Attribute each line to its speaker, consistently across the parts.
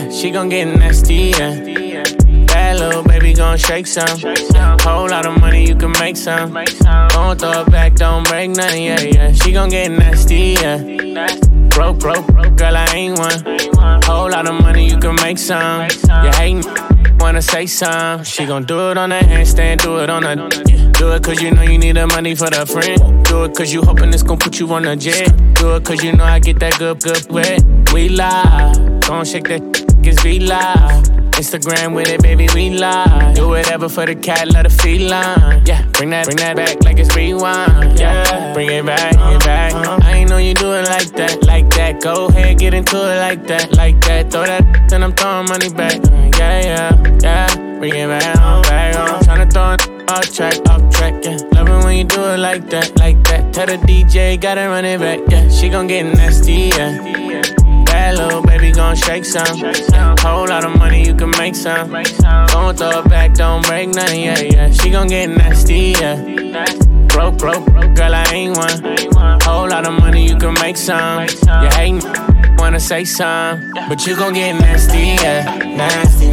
Speaker 1: She gon' get nasty, yeah. Bad little baby gon' shake some. Whole lot of money, you can make some. Gon' throw it back, don't break nothing, yeah. She gon' get nasty, yeah. Broke, girl, I ain't one. Whole lot of money, you can make some. You hatin', wanna say some. She gon' do it on the handstand, do it on the. Do it cause you know you need the money for the friend. Do it cause you hoping it's gon' put you on the jet. Do it cause you know I get that good wet. We live, gon' shake that, cause we live. Instagram with it, baby, we live. Do whatever for the cat, let her feline. Yeah, bring that back like it's rewind. Yeah, bring it back. I ain't know you do it like that. Go ahead, get into it like that. Throw that, then I'm throwing money back. Yeah. Bring it back on. Tryna throw it off track, yeah. Love it when you do it like that. Tell the DJ, gotta run it back, yeah. She gon' get nasty, yeah. Bad little baby gon' shake some. Whole lot of money, you can make some. Gon' throw it back, don't break nothing, yeah. She gon' get nasty, yeah. Broke, girl, I ain't one. Whole lot of money, you can make some. You hatin', wanna say some, but you gon' get nasty, yeah. Nasty.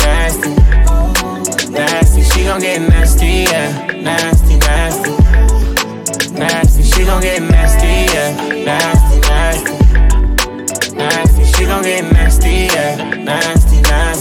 Speaker 1: She gon' get nasty, yeah. Nasty. She gon' get nasty, yeah. Nasty. She gon' get nasty, yeah. Nasty.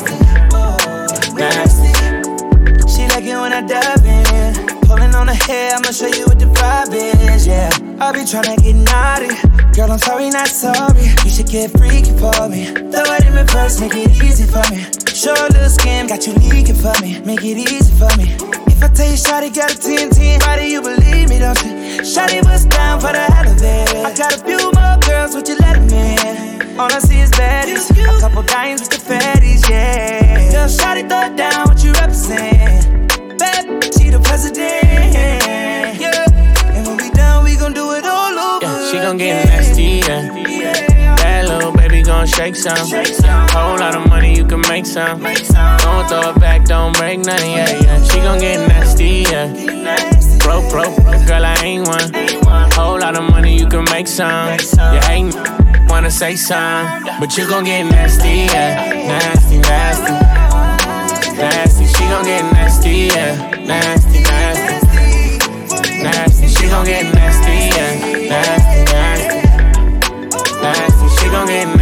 Speaker 2: She like it when I dive in. Pulling on her hair, I'ma show you what the vibe is, yeah. I be tryna get naughty. Girl, I'm sorry, not sorry. You should get freaky for me. Throw it in reverse, make it easy for me. Show a little skin, got you leaking for me. Make it easy for me. If I tell you shawty got a 10-10 body, you believe me, don't you? Shawty was down for the hell of it. I got a few more girls, would you let them in? All I see is baddies. A couple dimes with the fatties, yeah. Girl, shawty throw it down, what you represent? Bad, she the president, yeah. And when we done, we gon' do it all over.
Speaker 1: Yeah, she gon' get nasty, yeah. Bad little baby gon' shake some. Whole lot of money, you can make some. Don't throw it back, don't break nothing, yeah. She gon' get nasty, yeah. Broke, girl, I ain't one. Whole lot of money, you can make some. You hatin', wanna say some, but you gon' get nasty, yeah. Nasty. She gon' get nasty, yeah. Nasty. She gon' get nasty, yeah. Nasty. She gon' get